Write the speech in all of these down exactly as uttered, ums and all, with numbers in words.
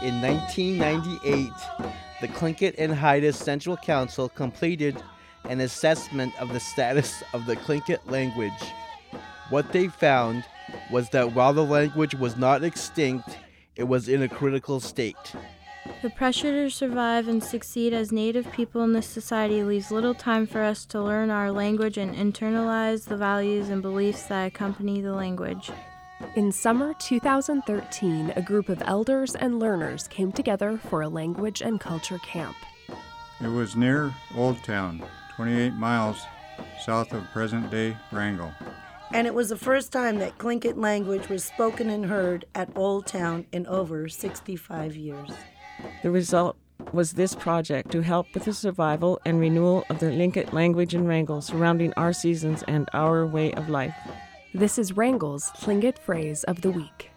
in nineteen ninety-eight, the Tlingit and Haida Central Council completed an assessment of the status of the Tlingit language. What they found was that while the language was not extinct, it was in a critical state. The pressure to survive and succeed as Native people in this society leaves little time for us to learn our language and internalize the values and beliefs that accompany the language. In summer two thousand thirteen, a group of elders and learners came together for a language and culture camp. It was near Old Town, twenty-eight miles south of present-day Wrangell. And it was the first time that Tlingit language was spoken and heard at Old Town in over sixty-five years. The result was this project to help with the survival and renewal of the Tlingit language in Wrangell surrounding our seasons and our way of life. This is Wrangell's Tlingit phrase of the week.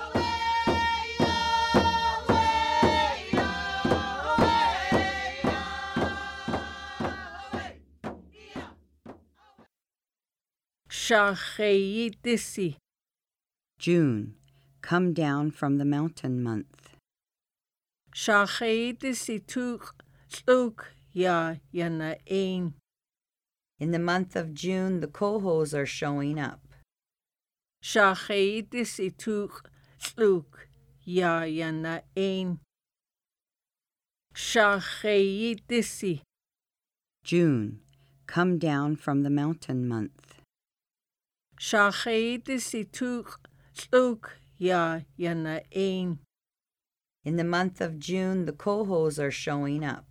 June, come down from the mountain month. In the month of June, the cohos are showing up. June, come down from the mountain month. In the month of June, the cohos are showing up.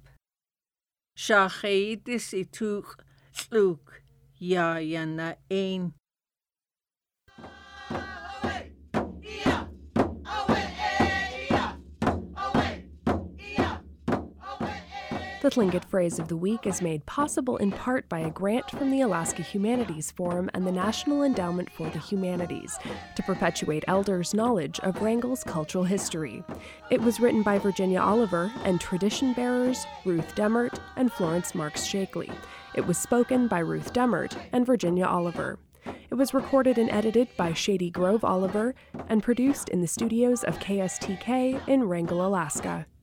The Tlingit phrase of the week is made possible in part by a grant from the Alaska Humanities Forum and the National Endowment for the Humanities to perpetuate elders' knowledge of Wrangell's cultural history. It was written by Virginia Oliver and tradition bearers Ruth Demmert and Florence Marks Shakely. It was spoken by Ruth Demmert and Virginia Oliver. It was recorded and edited by Shady Grove Oliver and produced in the studios of K S T K in Wrangell, Alaska.